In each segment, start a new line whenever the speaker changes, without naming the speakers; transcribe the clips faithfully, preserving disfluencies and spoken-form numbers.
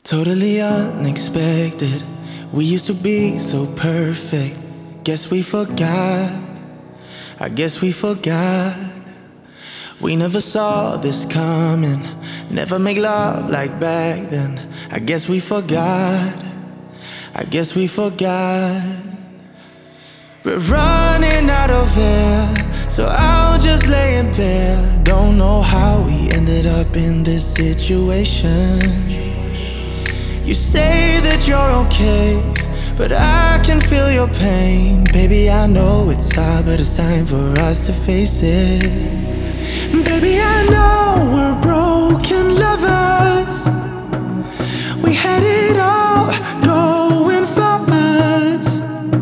Totally unexpected. We used to be so perfect. Guess we forgot. I guess we forgot. We never saw this coming. Never make love like back then. I guess we forgot. I guess we forgot. We're running out of air, so I'll just lay in bed. Don't know how we ended up in this situation. You say that you're okay, but I can feel your pain. Baby, I know it's hard, but it's time for us to face it. Baby, I know we're broken lovers. We had it all going for us.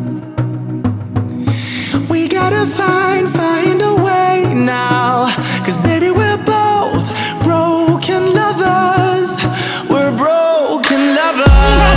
We gotta find, find a way now, 'cause baby, we're both broken lovers. We're broken lovers.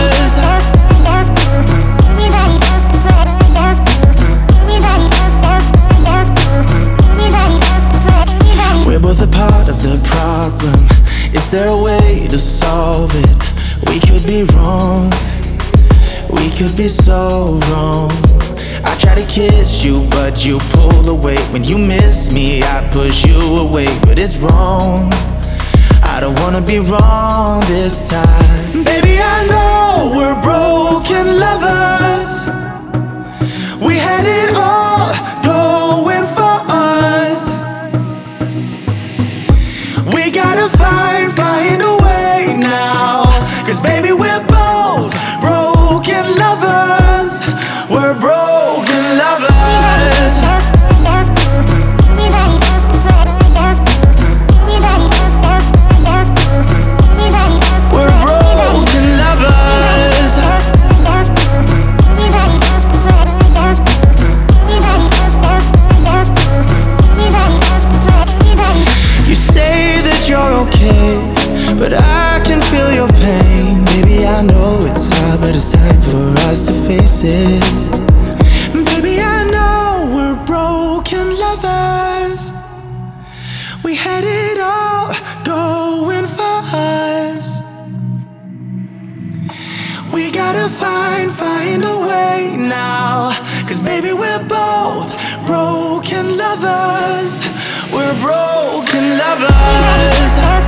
We're both a part of the problem. Is there a way to solve it? We could be wrong. We could be so wrong. I try to kiss you, but you pull away. When you miss me, I push you away. But it's wrong. I don't wanna be wrong this time. Baby, I know we're broken lovers. We had it all going for us. We gotta find, find a way now, 'cause baby, we're both broken lovers. We're broken lovers. We're broken lovers. You say that you're okay, but I can feel your pain. Baby, I know it's hard, but it's time for us to face it. Baby, I know we're broken lovers. We had it all going for us. We gotta find, find a way now, 'cause baby, we're both broken lovers. We're broken lovers.